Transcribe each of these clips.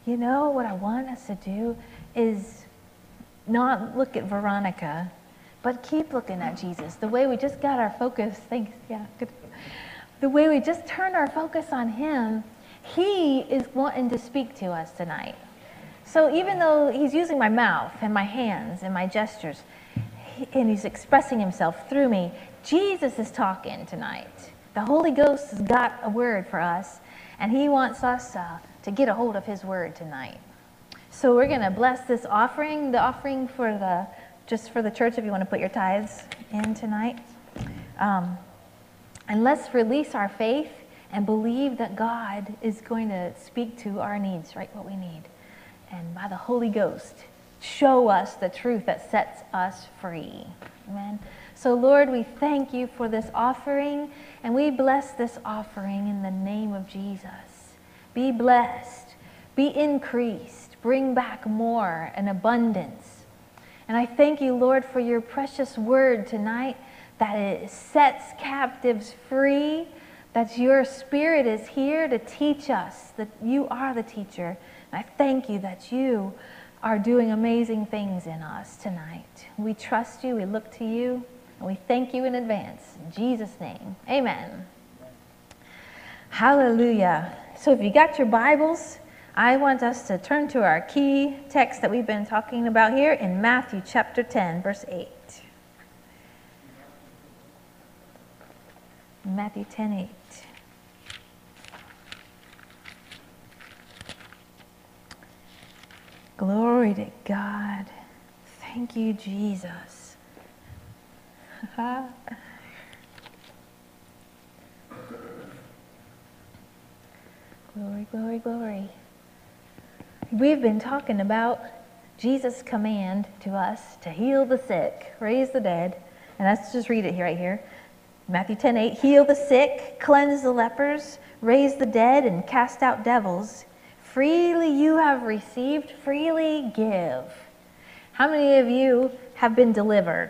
you know, what I want us to do is not look at Veronica, but keep looking at Jesus. The way we just got our focus, thanks, yeah, good. The way we just turned our focus on him, he is wanting to speak to us tonight. So even though he's using my mouth and my hands and my gestures, and he's expressing himself through me, Jesus is talking tonight. The Holy Ghost has got a word for us, and he wants us to get a hold of his word tonight. So we're going to bless this offering, the offering for just for the church, if you want to put your tithes in tonight. And let's release our faith and believe that God is going to speak to our needs, right, what we need. And by the Holy Ghost, show us the truth that sets us free. Amen. So Lord, we thank you for this offering, and we bless this offering in the name of Jesus. Be blessed, be increased, bring back more and abundance. And I thank you, Lord, for your precious word tonight, that it sets captives free, that your Spirit is here to teach us, that you are the teacher. And I thank you that you are doing amazing things in us tonight. We trust you, we look to you, and we thank you in advance. In Jesus' name, amen. Hallelujah. So if you got your Bibles, I want us to turn to our key text that we've been talking about here in Matthew chapter 10, verse 8. Matthew 10:8. Glory to God. Thank you, Jesus. Glory, glory, glory. We've been talking about Jesus' command to us to heal the sick, raise the dead. And let's just read it here, right here. Matthew 10:8, heal the sick, cleanse the lepers, raise the dead, and cast out devils. Freely you have received, freely give. How many of you have been delivered?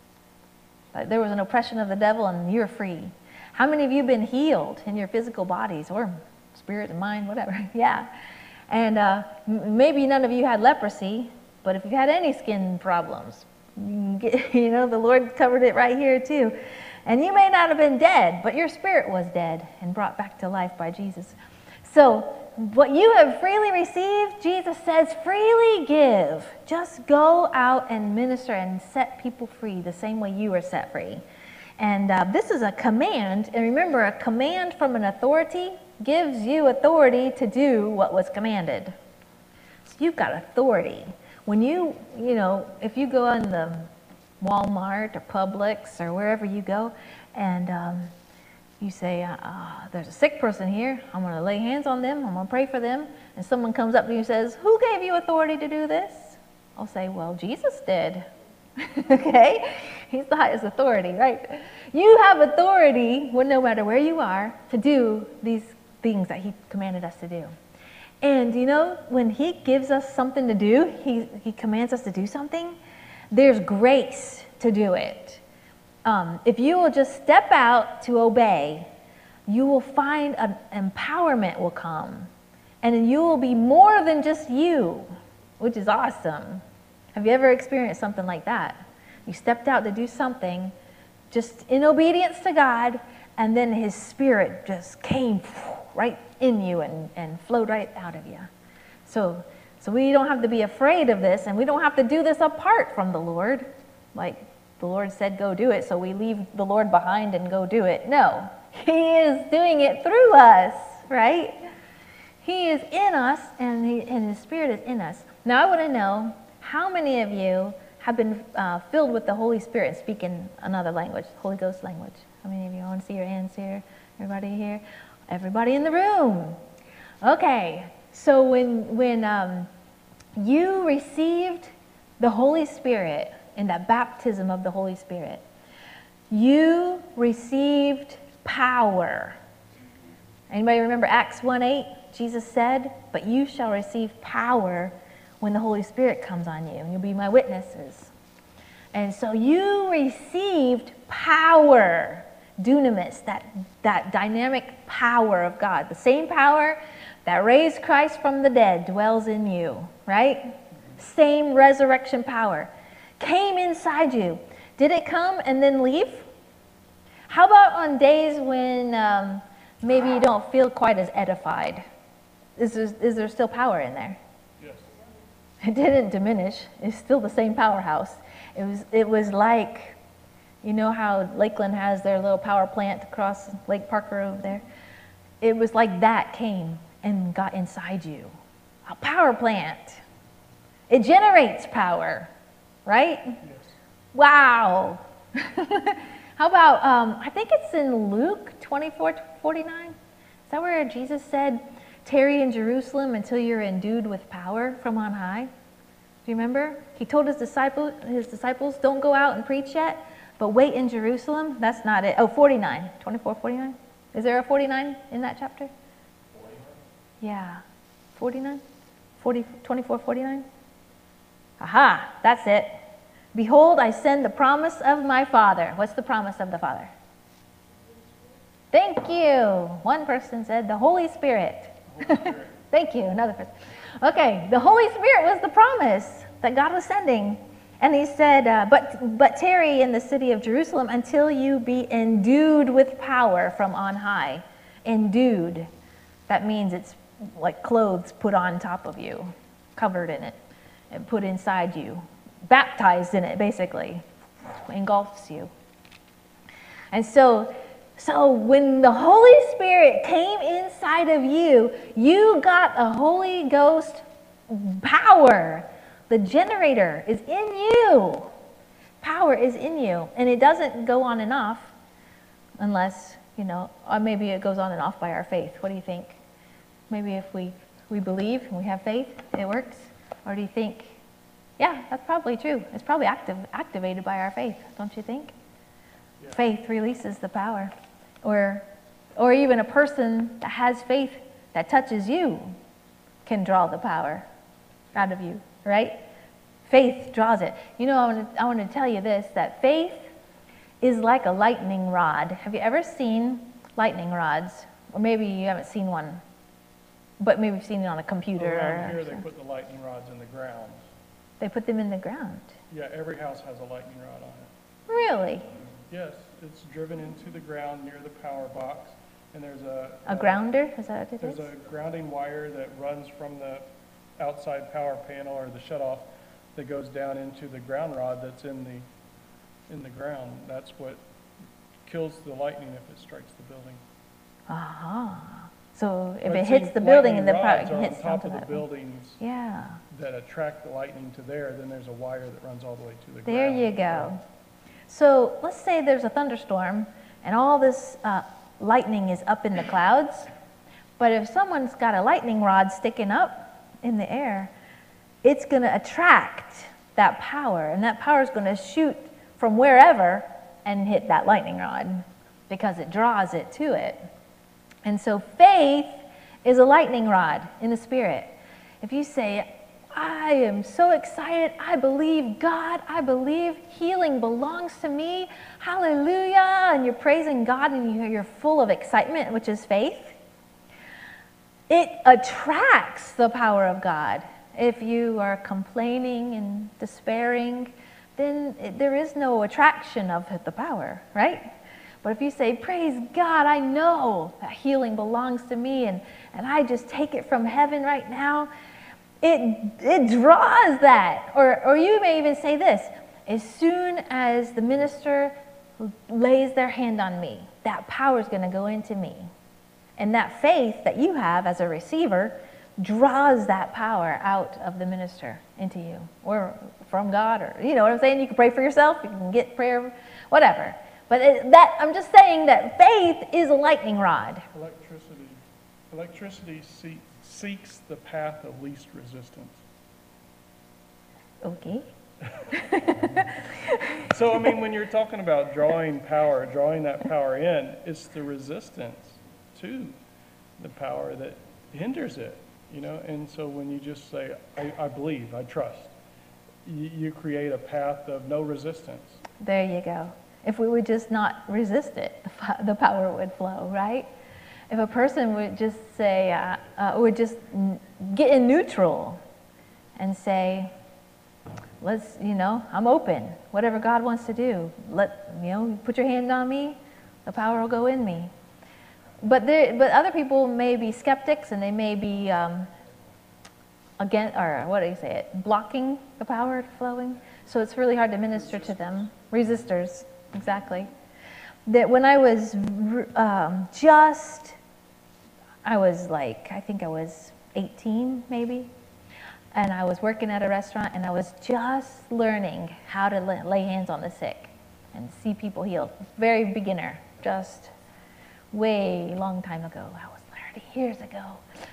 Like there was an oppression of the devil and you're free. How many of you have been healed in your physical bodies or spirit and mind, whatever? Yeah. And maybe none of you had leprosy, but if you've had any skin problems, the Lord covered it right here too. And you may not have been dead, but your spirit was dead and brought back to life by Jesus. So what you have freely received, Jesus says, freely give. Just go out and minister and set people free the same way you were set free. And this is a command. And remember, a command from an authority gives you authority to do what was commanded. So you've got authority. When if you go on the Walmart or Publix or wherever you go, and you say, there's a sick person here, I'm going to lay hands on them, I'm going to pray for them, and someone comes up to you and says, who gave you authority to do this? I'll say, well, Jesus did. Okay? He's the highest authority, right? You have authority, no matter where you are, to do these things that he commanded us to do. And when he gives us something to do, he commands us to do something, there's grace to do it. If you will just step out to obey, you will find an empowerment will come. And you will be more than just you, which is awesome. Have you ever experienced something like that? You stepped out to do something just in obedience to God, and then his Spirit just came right in you and flowed right out of you. So we don't have to be afraid of this, and we don't have to do this apart from the Lord. Like the Lord said, go do it, so we leave the Lord behind and go do it. No, he is doing it through us, right? He is in us, and his Spirit is in us. Now I want to know, how many of you have been filled with the Holy Spirit and speak in another language, Holy Ghost language? How many of you? I want to see your hands here. Everybody here? Everybody in the room. Okay. So when you received the Holy Spirit in that baptism of the Holy Spirit, you received power. Anybody remember Acts 1:8? Jesus said, but you shall receive power when the Holy Spirit comes on you, and you'll be my witnesses. And so you received power, dunamis, that dynamic power of God. The same power that raised Christ from the dead dwells in you, right? Same resurrection power came inside you. Did it come and then leave? How about on days when maybe you don't feel quite as edified? Is there still power in there? Yes. It didn't diminish. It's still the same powerhouse. It was like, you know how Lakeland has their little power plant across Lake Parker over there? It was like that came and got inside you. A power plant. It generates power, right? Yes. Wow. How about, I think it's in Luke 24:49. Is that where Jesus said, tarry in Jerusalem until you're endued with power from on high? Do you remember? He told his disciples, don't go out and preach yet, but wait in Jerusalem. That's not it. Oh, 49. 24:49. Is there a 49 in that chapter? 49. Yeah. 49? 24:49? Aha, that's it. Behold, I send the promise of my Father. What's the promise of the Father? Thank you. One person said the Holy Spirit. Thank you. Another person. Okay, the Holy Spirit was the promise that God was sending. And he said, but tarry in the city of Jerusalem until you be endued with power from on high. Endued. That means it's like clothes put on top of you, covered in it, and put inside you. Baptized in it, basically. Engulfs you. And so when the Holy Spirit came inside of you, you got a Holy Ghost power. The generator is in you. Power is in you. And it doesn't go on and off unless, or maybe it goes on and off by our faith. What do you think? Maybe if we believe and we have faith, it works? Or do you think, yeah, that's probably true. It's probably activated by our faith, don't you think? Yeah. Faith releases the power. Or even a person that has faith that touches you can draw the power out of you, right? Faith draws it. I want to tell you this, that faith is like a lightning rod. Have you ever seen lightning rods? Or maybe you haven't seen one, but maybe you've seen it on a computer. Around here, they put the lightning rods in the ground. They put them in the ground? Yeah, every house has a lightning rod on it. Really? Yes, it's driven into the ground near the power box, and there's a grounder? Is that what it is? There's a grounding wire that runs from the outside power panel or the shutoff that goes down into the ground rod that's in the ground. That's what kills the lightning if it strikes the building. Aha. So if it hits the building and the power hits on top of the buildings, yeah, that attract the lightning to there, then there's a wire that runs all the way to the ground. There you go. So let's say there's a thunderstorm and all this lightning is up in the clouds, but if someone's got a lightning rod sticking up in the air, it's going to attract that power, and that power is going to shoot from wherever and hit that lightning rod because it draws it to it. And so faith is a lightning rod in the Spirit. If you say, I am so excited, I believe God, I believe healing belongs to me, hallelujah, and you're praising God and you're full of excitement, which is faith, it attracts the power of God. If you are complaining and despairing, then there is no attraction of the power, right? But if you say, praise God, I know that healing belongs to me and I just take it from heaven right now, it draws that. Or you may even say this, as soon as the minister lays their hand on me, that power is going to go into me. And that faith that you have as a receiver draws that power out of the minister into you, or from God, or you know what I'm saying? You can pray for yourself, you can get prayer, whatever. But I'm just saying that faith is a lightning rod. Electricity seeks the path of least resistance. Okay. So, I mean, when you're talking about drawing that power in, it's the resistance to the power that hinders it, And so when you just say, I believe, I trust, you create a path of no resistance. There you go. If we would just not resist it, the power would flow, right? if a person would just say, get in neutral and say, I'm open. Whatever God wants to do, put your hand on me, the power will go in me. But other people may be skeptics, and they may be blocking the power flowing. So it's really hard to minister to them. Resistors, exactly. That when I was I think I was 18 maybe, and I was working at a restaurant, and I was just learning how to lay hands on the sick and see people healed. Very beginner, just way long time ago. That was 30 years ago.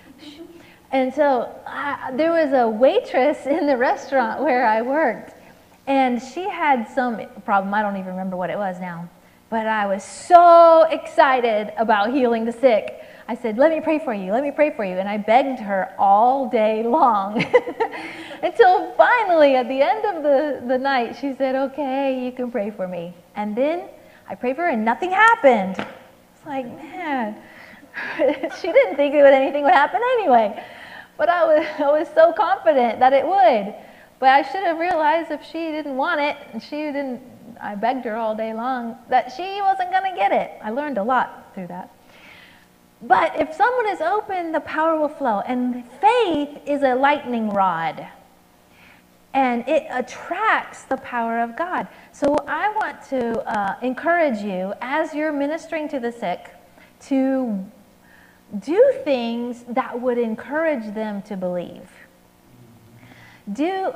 And so there was a waitress in the restaurant where I worked, and she had some problem. I don't even remember what it was now. But I was so excited about healing the sick. I said, let me pray for you, let me pray for you. And I begged her all day long until finally at the end of the night, she said, okay, you can pray for me. And then I prayed for her and nothing happened. It's like, man, she didn't think anything would happen anyway. But I was so confident that it would. But I should have realized if she didn't want it, and I begged her all day long, that she wasn't going to get it. I learned a lot through that. But if someone is open, the power will flow. And faith is a lightning rod. And it attracts the power of God. So I want to encourage you, as you're ministering to the sick, to do things that would encourage them to believe. Give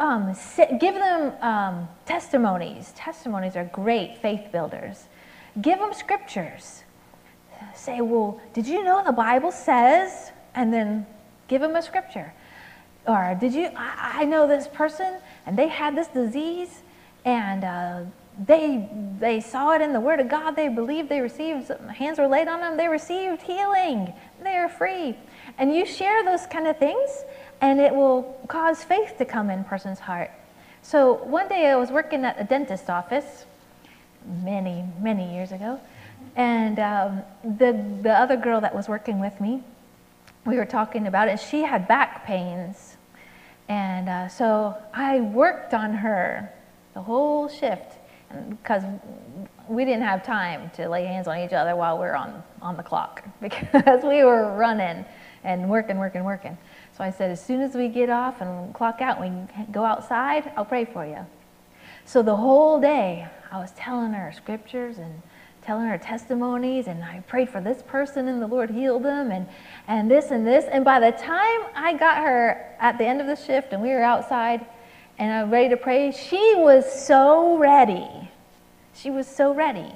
them testimonies. Testimonies are great faith builders. Give them scriptures. Say, well, did you know the Bible says? And then give them a scripture. Or I know this person, and they had this disease, and they saw it in the Word of God. They believed, they received, hands were laid on them, they received healing. They are free. And you share those kind of things, and it will cause faith to come in a person's heart. So one day I was working at a dentist's office many, many years ago, and the other girl that was working with me, we were talking about it. She had back pains, and so I worked on her the whole shift, because we didn't have time to lay hands on each other while we were on the clock, because we were running and working. So I said, as soon as we get off and clock out, we go outside, I'll pray for you. So the whole day, I was telling her scriptures and telling her testimonies, and I prayed for this person, and the Lord healed them, and this and this. And by the time I got her at the end of the shift, and we were outside, and I was ready to pray, she was so ready. She was so ready.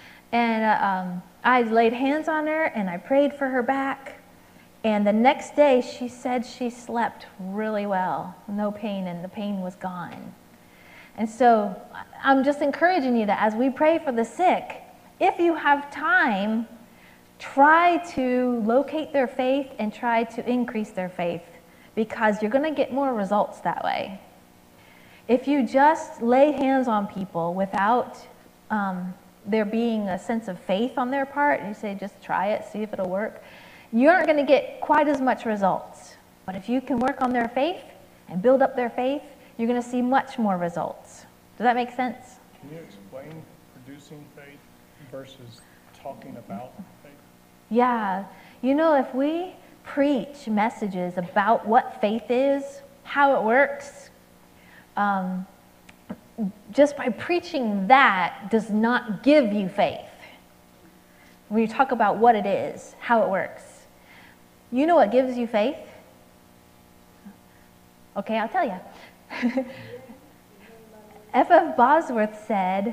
And I laid hands on her, and I prayed for her back. And the next day, she said she slept really well, no pain, and the pain was gone. And so I'm just encouraging you that as we pray for the sick, if you have time, try to locate their faith and try to increase their faith, because you're going to get more results that way. If you just lay hands on people without there being a sense of faith on their part, and you say, just try it, see if it'll work, you aren't going to get quite as much results. But if you can work on their faith and build up their faith, you're going to see much more results. Does that make sense? Can you explain producing faith versus talking about faith? Yeah. If we preach messages about what faith is, how it works, just by preaching that does not give you faith. When you talk about what it is, how it works. You know what gives you faith? Okay, I'll tell you. F.F. Bosworth said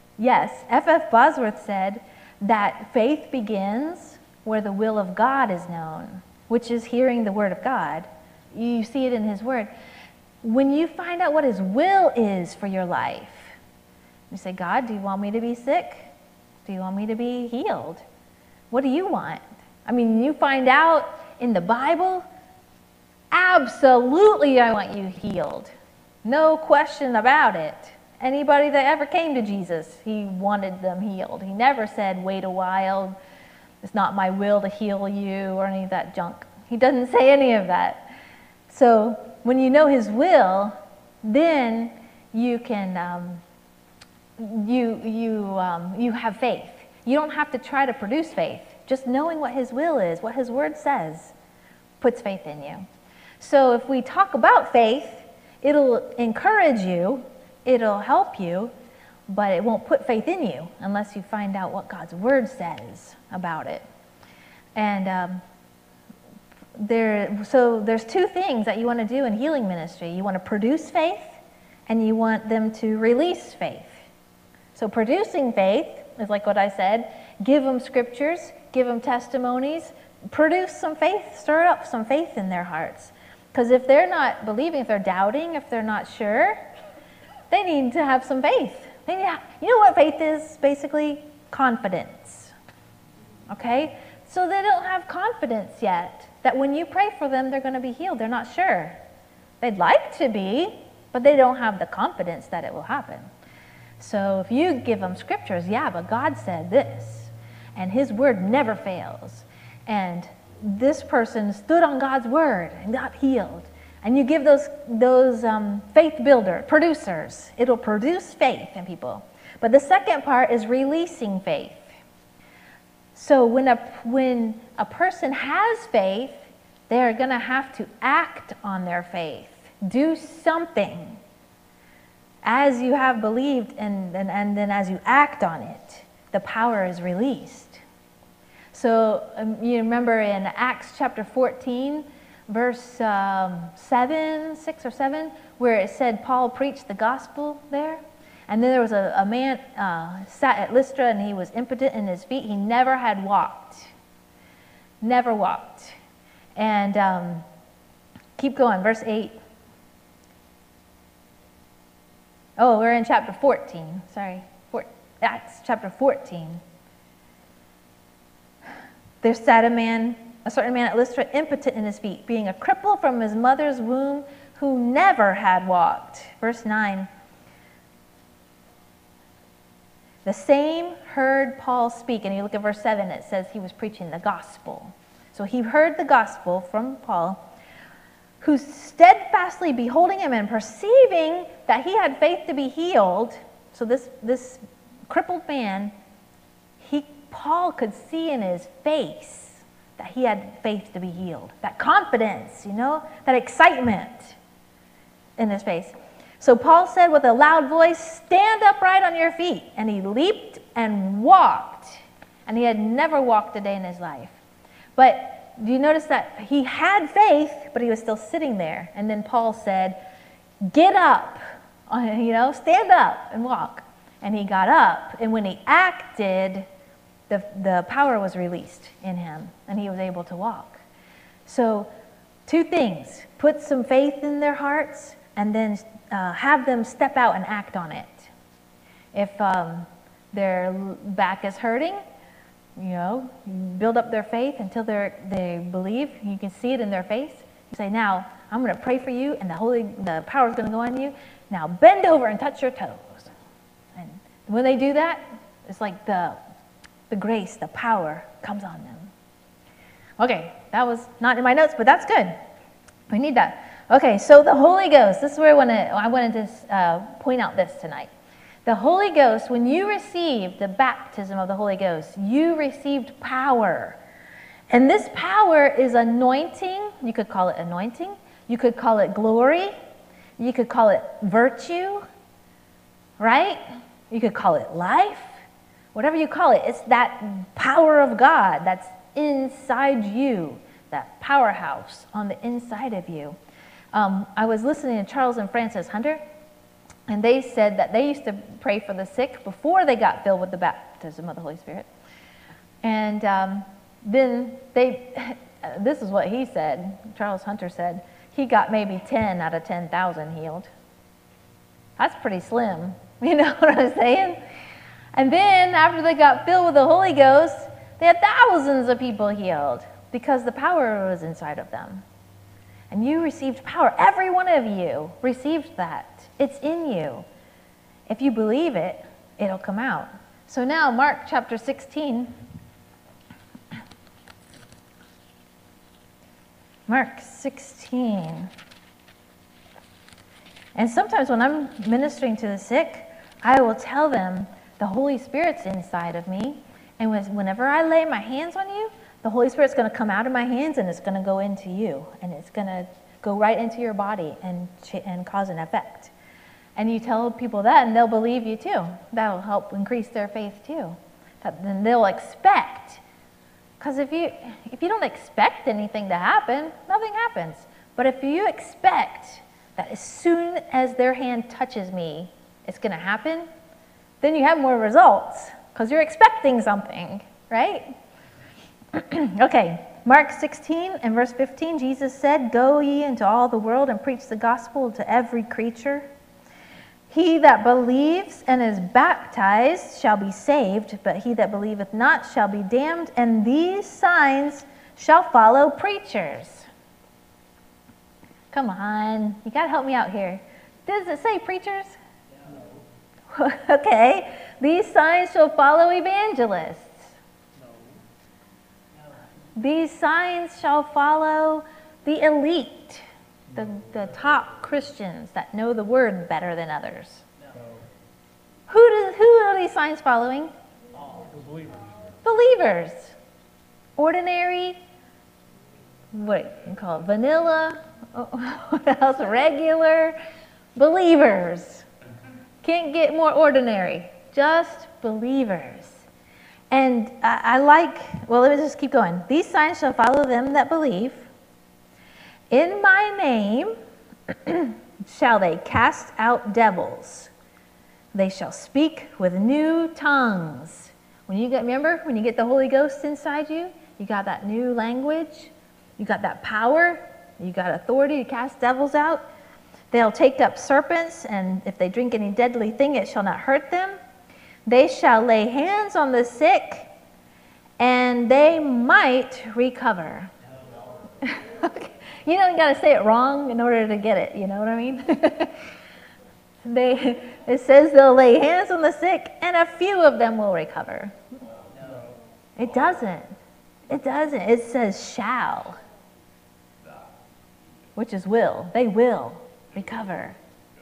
that faith begins where the will of God is known, which is hearing the Word of God. You see it in His Word. When you find out what His will is for your life, you say, God, do you want me to be sick? Do you want me to be healed? What do you want? I mean, you find out in the Bible, absolutely I want you healed. No question about it. Anybody that ever came to Jesus, He wanted them healed. He never said, wait a while, It's not my will to heal you or any of that junk. He doesn't say any of that. So when you know his will, then you can, you have faith. You don't have to try to produce faith. Just knowing what his will is, what his word says, puts faith in you. So if we talk about faith, it'll encourage you, it'll help you, but it won't put faith in you unless you find out what God's word says about it. And so there's two things that you want to do in healing ministry. You want to produce faith, and you want them to release faith. So producing faith is like what I said. Give them scriptures, give them testimonies, produce some faith, stir up some faith in their hearts. Because if they're not believing, if they're doubting, if they're not sure, they need to have some faith. You know what faith is? Basically, confidence. Okay? So they don't have confidence yet that when you pray for them, they're going to be healed. They're not sure. They'd like to be, but they don't have the confidence that it will happen. So if you give them scriptures, yeah, but God said this, and his word never fails, and this person stood on God's word and got healed, and you give those faith builder producers, it'll produce faith in people. But the second part is releasing faith. So when a person has faith, they're going to have to act on their faith, do something. As you have believed and then as you act on it, the power is released. So you remember in Acts chapter 14, verse 6 or 7, where it said Paul preached the gospel there. And then there was a man sat at Lystra, and he was impotent in his feet. He never had walked. Never walked. And keep going, verse 8. Oh, we're in chapter 14. Sorry. Acts chapter 14. There sat a certain man at Lystra, impotent in his feet, being a cripple from his mother's womb, who never had walked. Verse 9. The same heard Paul speak, and you look at verse 7, it says he was preaching the gospel. So he heard the gospel from Paul, who steadfastly beholding him and perceiving that he had faith to be healed. So this crippled man, Paul could see in his face that he had faith to be healed. That confidence, that excitement in his face. So Paul said with a loud voice, "Stand upright on your feet." And he leaped and walked. And he had never walked a day in his life. But do you notice that he had faith, but he was still sitting there? And then Paul said, "Get up, stand up and walk." And he got up. And when he acted, the power was released in him, and he was able to walk. So two things: put some faith in their hearts, and then have them step out and act on it. If their back is hurting, build up their faith until they believe. You can see it in their face. You say, "Now I'm going to pray for you, and the power is going to go on you. Now bend over and touch your toes." And when they do that, it's like the grace, the power comes on them. Okay, that was not in my notes, but that's good. We need that. Okay, so the Holy Ghost. This is where I wanted to point out this tonight. The Holy Ghost, when you received the baptism of the Holy Ghost, you received power. And this power is anointing. You could call it anointing. You could call it glory. You could call it virtue, right? You could call it life. Whatever you call it, it's that power of God that's inside you, that powerhouse on the inside of you. I was listening to Charles and Frances Hunter, and they said that they used to pray for the sick before they got filled with the baptism of the Holy Spirit. And then this is what he said, Charles Hunter said, he got maybe 10 out of 10,000 healed. That's pretty slim, you know what I'm saying? And then after they got filled with the Holy Ghost, they had thousands of people healed because the power was inside of them. And you received power. Every one of you received that. It's in you. If you believe it, it'll come out. So now Mark chapter 16. Mark 16. And sometimes when I'm ministering to the sick, I will tell them the Holy Spirit's inside of me. And whenever I lay my hands on you, the Holy Spirit's going to come out of my hands and it's going to go into you. And it's going to go right into your body and cause an effect. And you tell people that and they'll believe you too. That'll help increase their faith too. Then they'll expect. Because if you don't expect anything to happen, nothing happens. But if you expect that as soon as their hand touches me, it's going to happen, then you have more results because you're expecting something, right? Okay, Mark 16 and verse 15, Jesus said, "Go ye into all the world and preach the gospel to every creature. He that believes and is baptized shall be saved, but he that believeth not shall be damned, and these signs shall follow preachers." Come on, you got to help me out here. Does it say preachers? No. Okay, these signs shall follow evangelists. No. These signs shall follow the elite, the top Christians that know the word better than others. No. Who are these signs following? The believers. Believers. Ordinary, what you call it, vanilla, what else? Regular believers. Can't get more ordinary. Just believers. And I like, well, let me just keep going. These signs shall follow them that believe. In my name shall they cast out devils. They shall speak with new tongues. Remember, when you get the Holy Ghost inside you, you got that new language. You got that power. You got authority to cast devils out. They'll take up serpents, and if they drink any deadly thing, it shall not hurt them. They shall lay hands on the sick, and they might recover. Okay. You got to say it wrong in order to get it. You know what I mean? It says they'll lay hands on the sick, and a few of them will recover. No. It doesn't. It doesn't. It says shall, which is will. They will recover.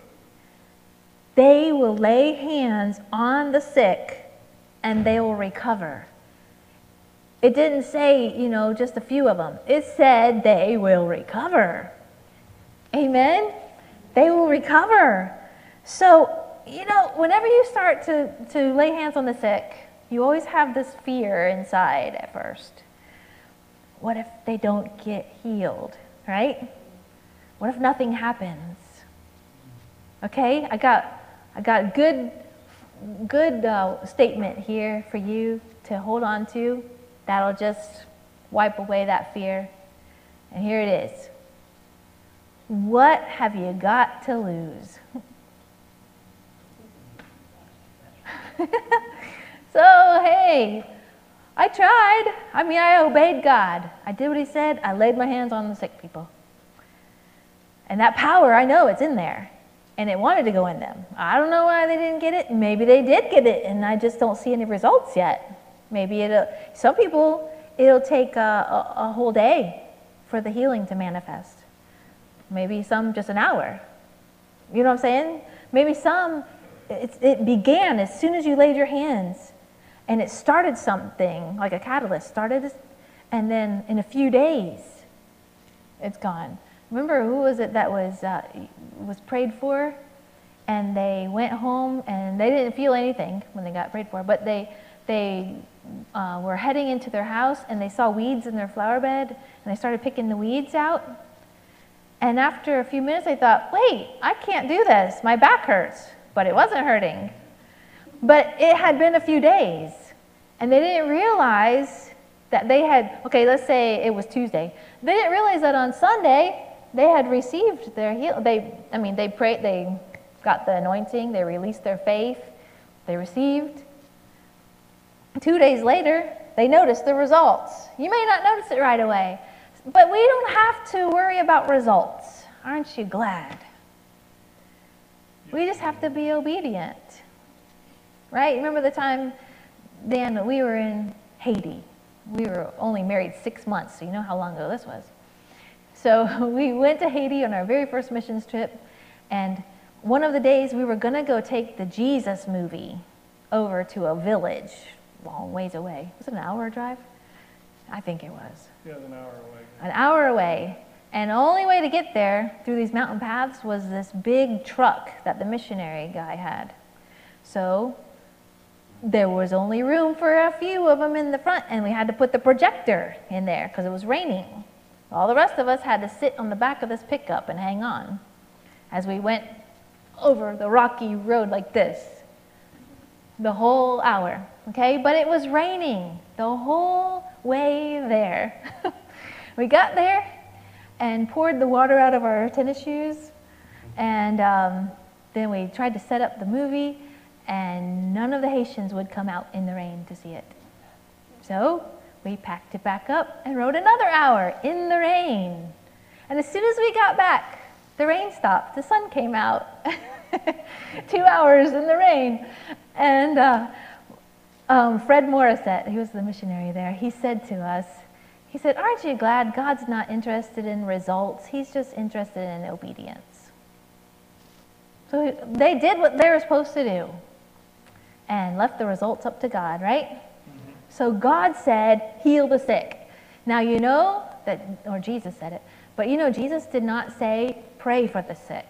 They will lay hands on the sick, and they will recover. It didn't say, just a few of them. It said they will recover. Amen? They will recover. So, whenever you start to lay hands on the sick, you always have this fear inside at first. What if they don't get healed, right? What if nothing happens? Okay, I got good statement here for you to hold on to. That'll just wipe away that fear. And here it is. What have you got to lose? So, hey, I tried. I obeyed God. I did what he said. I laid my hands on the sick people. And that power, I know it's in there. And it wanted to go in them. I don't know why they didn't get it. Maybe they did get it, and I just don't see any results yet. Maybe some people, it'll take a whole day for the healing to manifest. Maybe some just an hour. You know what I'm saying? Maybe some, it began as soon as you laid your hands, and it started something, like a catalyst started, and then in a few days, it's gone. Remember, who was it that was prayed for, and they went home, and they didn't feel anything when they got prayed for, but they were heading into their house, and they saw weeds in their flower bed, and they started picking the weeds out. And after a few minutes, they thought, wait, I can't do this. My back hurts. But it wasn't hurting. But it had been a few days, and they didn't realize that they had, okay, let's say it was Tuesday. They didn't realize that on Sunday, they had received their healing. They prayed, they got the anointing, they released their faith, they received. 2 days later, they noticed the results. You may not notice it right away, but we don't have to worry about results. Aren't you glad? We just have to be obedient. Right? Remember the time, Dan, we were in Haiti. We were only married 6 months, so you know how long ago this was. So we went to Haiti on our very first missions trip, and one of the days we were going to go take the Jesus movie over to a village long ways away. Was it an hour drive? I think it was. Yeah, an hour away. An hour away. And the only way to get there through these mountain paths was this big truck that the missionary guy had. So there was only room for a few of them in the front, and we had to put the projector in there because it was raining. All the rest of us had to sit on the back of this pickup and hang on as we went over the rocky road like this the whole hour, okay? But it was raining the whole way there. We got there and poured the water out of our tennis shoes, and then we tried to set up the movie, and none of the Haitians would come out in the rain to see it. So we packed it back up and rode another hour in the rain. And as soon as we got back, the rain stopped. The sun came out. 2 hours in the rain. And Fred Morissette, he was the missionary there, he said to us, he said, aren't you glad God's not interested in results? He's just interested in obedience. So they did what they were supposed to do and left the results up to God, right? Mm-hmm. So God said, heal the sick. Now you know that, or Jesus said it, but you know Jesus did not say, pray for the sick.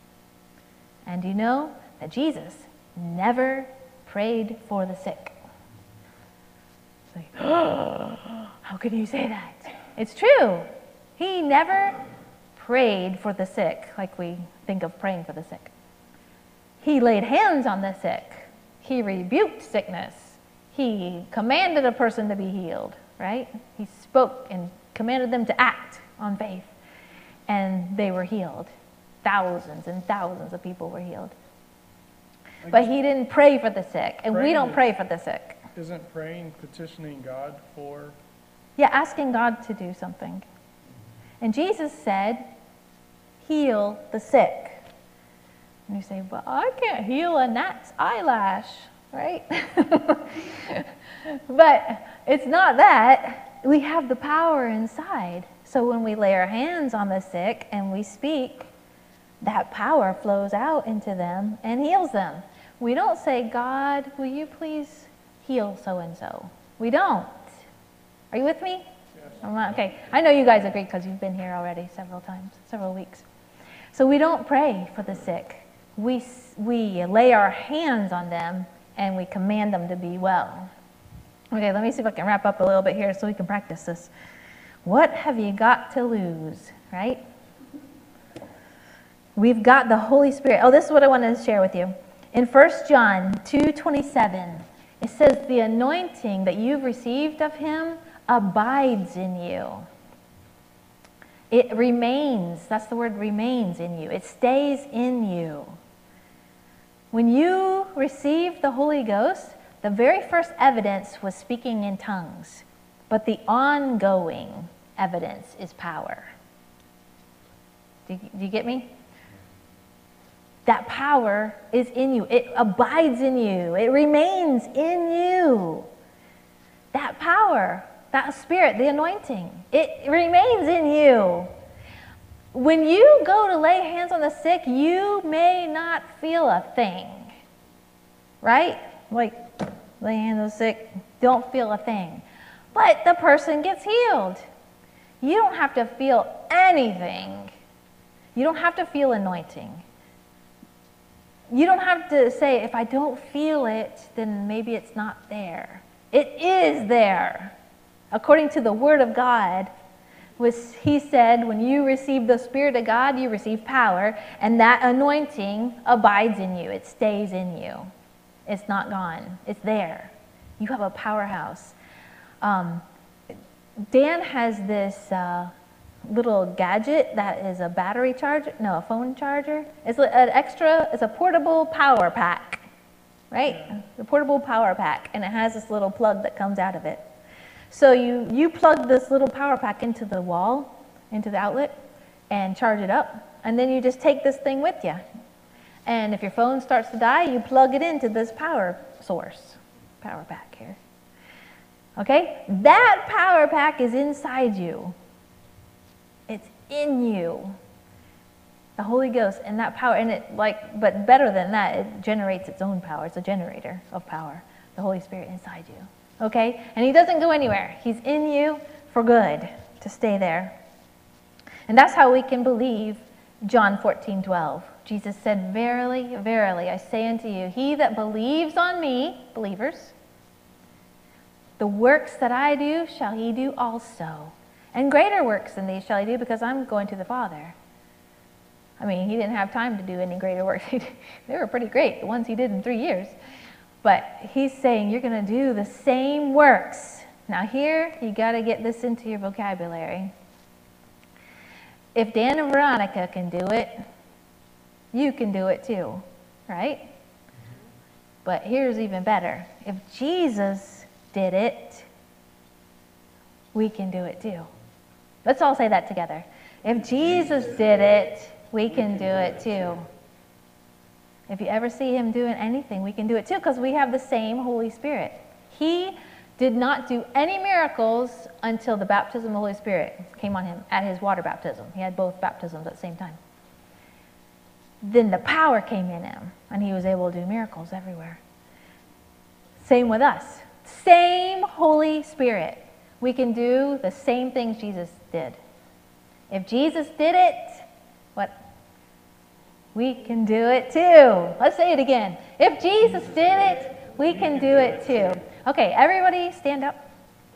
And you know that Jesus never prayed for the sick. It's like, oh, how can you say that? It's true. He never prayed for the sick like we think of praying for the sick. He laid hands on the sick. He rebuked sickness. He commanded a person to be healed, right? He spoke and commanded them to act on faith, and they were healed. Thousands and thousands of people were healed. But he didn't pray for the sick, and we don't pray for the sick. Isn't praying petitioning God for? Yeah, asking God to do something. And Jesus said, heal the sick. And you say, well, I can't heal a gnat's eyelash, right? But it's not that. We have the power inside. So when we lay our hands on the sick and we speak, that power flows out into them and heals them. We don't say, God, will you please heal so-and-so? We don't. Are you with me? Yes. Okay. I know you guys agree because you've been here already several times, several weeks. So we don't pray for the sick. We lay our hands on them and we command them to be well. Okay, let me see if I can wrap up a little bit here so we can practice this. What have you got to lose, right? We've got the Holy Spirit. Oh, this is what I wanted to share with you. In 1 John 2:27, it says, the anointing that you've received of him abides in you. It remains. That's the word, remains in you. It stays in you. When you received the Holy Ghost, the very first evidence was speaking in tongues, but the ongoing evidence is power. Do you get me? That power is in you. It abides in you. It remains in you. That power, that spirit, the anointing, it remains in you. When you go to lay hands on the sick, you may not feel a thing, right? Like, lay hands on the sick, don't feel a thing. But the person gets healed. You don't have to feel anything. You don't have to feel anointing. You don't have to say, if I don't feel it, then maybe it's not there. It is there. According to the Word of God, he said, when you receive the Spirit of God, you receive power, and that anointing abides in you. It stays in you. It's not gone. It's there. You have a powerhouse. Dan has this little gadget that is a battery charger, no, a phone charger. It's it's a portable power pack, right? Yeah. The portable power pack, and it has this little plug that comes out of it. So you plug this little power pack into the wall, into the outlet, and charge it up, and then you just take this thing with you. And if your phone starts to die, you plug it into this power source, power pack here. Okay? That power pack is inside you. It's in you. The Holy Ghost and that power, and but better than that, it generates its own power. It's a generator of power. The Holy Spirit inside you. Okay? And he doesn't go anywhere. He's in you for good, to stay there. And that's how we can believe John 14:12. Jesus said, "Verily, verily, I say unto you, he that believes on me," believers, "the works that I do shall he do also. And greater works than these shall he do, because I'm going to the Father." I mean, he didn't have time to do any greater works. They were pretty great, the ones he did in 3 years. But he's saying you're going to do the same works. Now here, you got to get this into your vocabulary. If Dan and Veronica can do it, you can do it too, right? But here's even better. If Jesus did it, we can do it too. Let's all say that together. If Jesus did it, we can do it too. If you ever see him doing anything, we can do it too, because we have the same Holy Spirit. He did not do any miracles until the baptism of the Holy Spirit came on him at his water baptism. He had both baptisms at the same time. Then the power came in him, and he was able to do miracles everywhere. Same with us. Same Holy Spirit. We can do the same things Jesus did. If Jesus did it, what? We can do it too. Let's say it again. If Jesus did it, we can do it too. Okay, everybody stand up.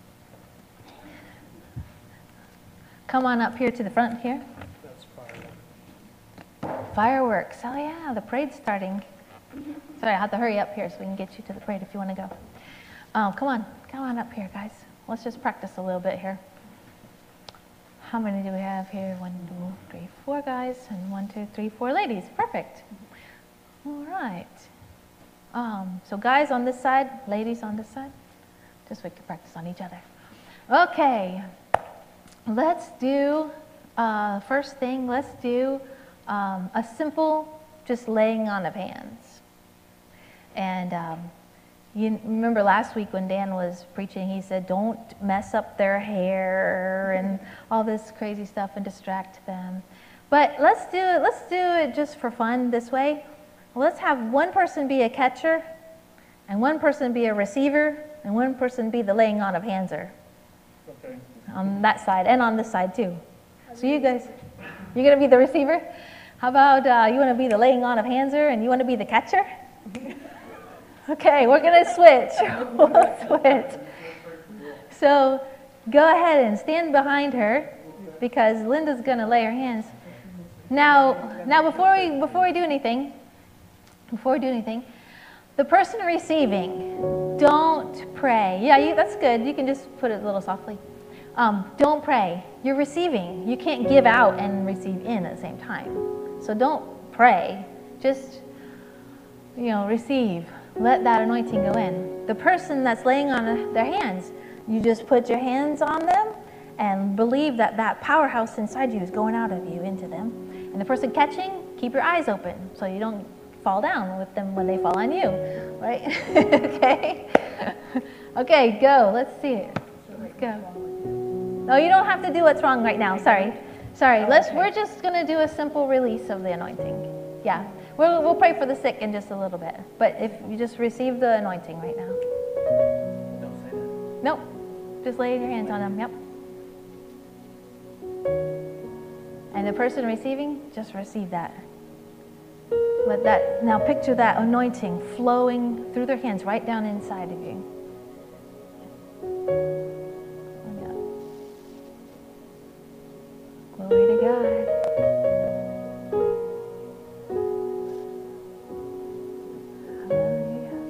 Come on up here to the front here. That's fireworks. Fireworks. Oh yeah, the parade's starting. Sorry, I have to hurry up here so we can get you to the parade if you want to go. Come on up here, guys. Let's just practice a little bit here. How many do we have here? 1, 2, 3, 4 guys, and 1, 2, 3, 4 ladies. Perfect. All right. So guys on this side, ladies on this side. Just so we can practice on each other. Okay. Let's do, first thing, let's do a simple just laying on of hands. And you remember last week when Dan was preaching, he said, don't mess up their hair and all this crazy stuff and distract them. But let's do it just for fun this way. Let's have one person be a catcher, and one person be a receiver, and one person be the laying on of handser. Okay. On that side, and on this side too. So you guys, you're going to be the receiver? How about you want to be the laying on of handser, and you want to be the catcher? Okay, we're going to switch. We'll switch. So go ahead and stand behind her, because Linda's going to lay her hands. Now before we do anything, the person receiving, don't pray. Yeah, that's good. You can just put it a little softly. Don't pray. You're receiving. You can't give out and receive in at the same time. So don't pray. Just, receive. Let that anointing go in. The person that's laying on their hands, you just put your hands on them and believe that that powerhouse inside you is going out of you into them. And the person catching, keep your eyes open so you don't fall down with them when they fall on you, right? Okay? Okay, go. Let's see it. Let's go. No, you don't have to do what's wrong right now. Sorry. We're just going to do a simple release of the anointing. Yeah. We'll pray for the sick in just a little bit. But if you just receive the anointing right now. Don't say that. Nope. Just lay your hands on them. Yep. And the person receiving, just receive that. Now picture that anointing flowing through their hands right down inside of you. Yeah. Glory to God. Hallelujah.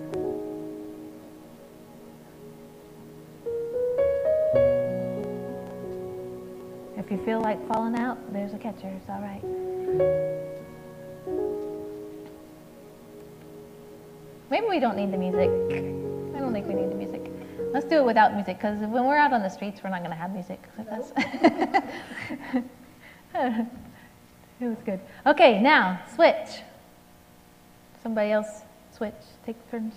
If you feel like falling out, there's a catcher. It's all right. Maybe we don't need the music. I don't think we need the music. Let's do it without music, because when we're out on the streets, we're not going to have music. It was good. Okay, now, switch. Somebody else switch. Take turns.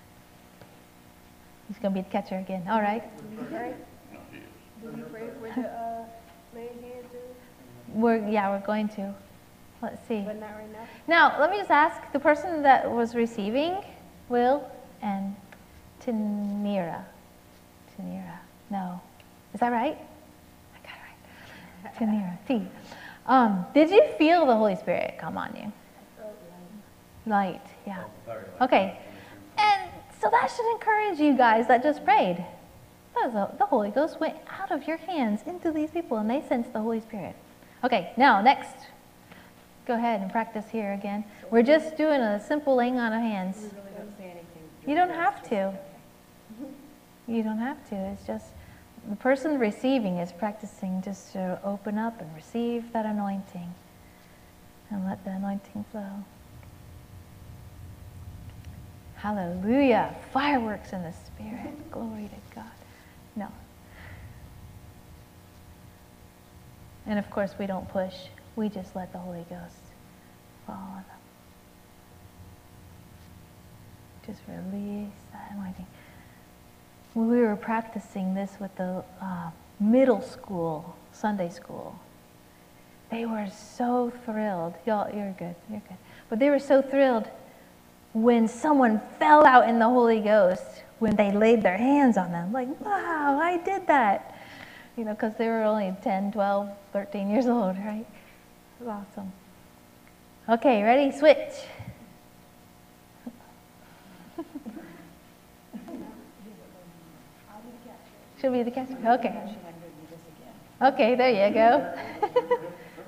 He's going to be the catcher again. All right. Did you pray for the laying hands? We're going to. Let's see. But not right now. Now, let me just ask the person that was receiving, Will and Tanira. No. Is that right? I got it right. Tanira. T. Did you feel the Holy Spirit come on you? Light, yeah. Okay. And so that should encourage you guys that just prayed. The Holy Ghost went out of your hands into these people and they sensed the Holy Spirit. Okay, now next. Go ahead and practice here again. We're just doing a simple laying on of hands. We really don't say anything. You don't have to. You don't have to. It's just the person receiving is practicing just to open up and receive that anointing and let the anointing flow. Hallelujah. Fireworks in the Spirit. Glory to God. No. And of course, we don't push. We just let the Holy Ghost fall on them. Just release that anointing. When we were practicing this with the middle school, Sunday school, they were so thrilled. Y'all, you're good. But they were so thrilled when someone fell out in the Holy Ghost when they laid their hands on them. Like, wow, I did that. You know, because they were only 10, 12, 13 years old, right? It was awesome. Okay, ready? Switch. Should be the catcher. Okay. Okay, there you go.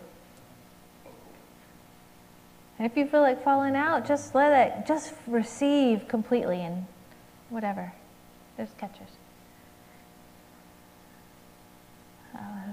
And if you feel like falling out, just let it, just receive completely and whatever. There's catchers. Hallelujah.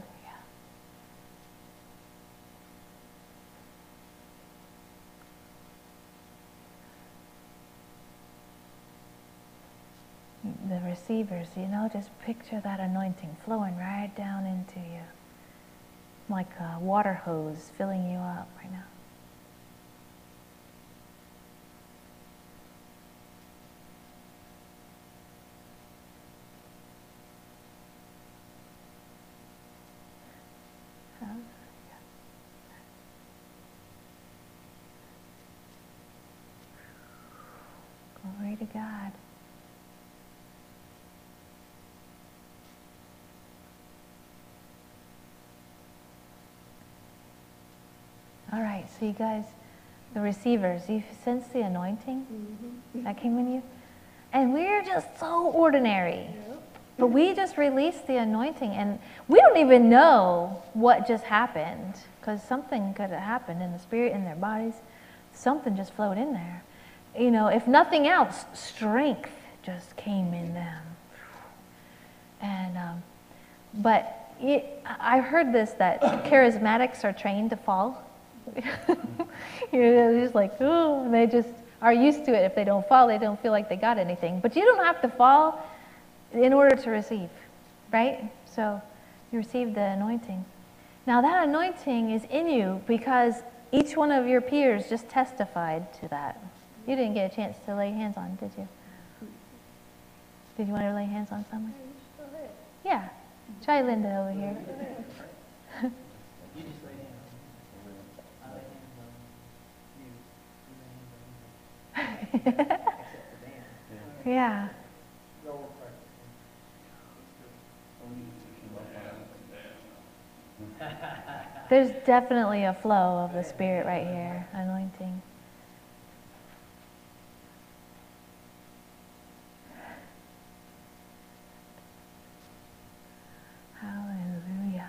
The receivers, you know, just picture that anointing flowing right down into you. Like a water hose filling you up right now. Glory to God. All right, so you guys, the receivers, you sense the anointing that came in you? And we're just so ordinary. But we just released the anointing and we don't even know what just happened because something could have happened in the spirit, in their bodies. Something just flowed in there. You know, if nothing else, strength just came in them. And, I heard this, that charismatics are trained to fall. You know, they're just like, oh, and they just are used to it. If they don't fall, they don't feel like they got anything. But you don't have to fall in order to receive, right? So you receive the anointing. Now that anointing is in you because each one of your peers just testified to that. You didn't get a chance to lay hands on, did you? Did you want to lay hands on someone? Yeah. Try Linda over here. You just lay hands on me. I lay hands on you. You lay hands on me. Except for Dan. Yeah. There's definitely a flow of the Spirit right here, anointing. Hallelujah.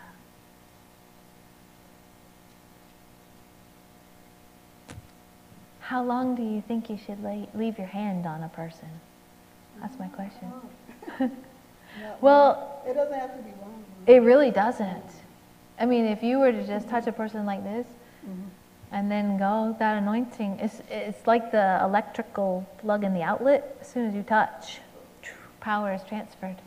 How long do you think you should leave your hand on a person? That's my question. Well, it doesn't have to be long. It really doesn't. I mean, if you were to just touch a person like this, and then go, that anointing, it's like the electrical plug in the outlet. As soon as you touch, power is transferred.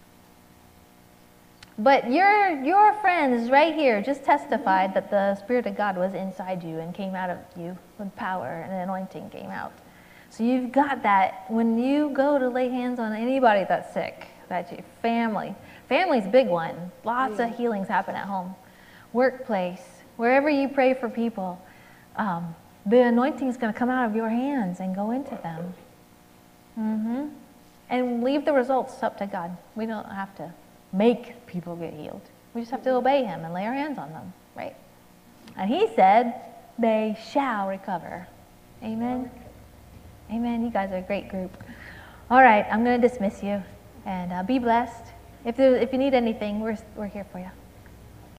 But your friends right here just testified that the Spirit of God was inside you and came out of you with power, and the anointing came out. So you've got that when you go to lay hands on anybody that's sick, that's your family. Family's a big one. Lots of healings happen at home. Workplace, Wherever you pray for people, the anointing is going to come out of your hands and go into them. And leave the results up to God. We don't have to make people get healed. We just have to obey him and lay our hands on them, right? And he said, they shall recover. Amen? Amen. You guys are a great group. All right, I'm going to dismiss you. And be blessed. If you need anything, we're here for you.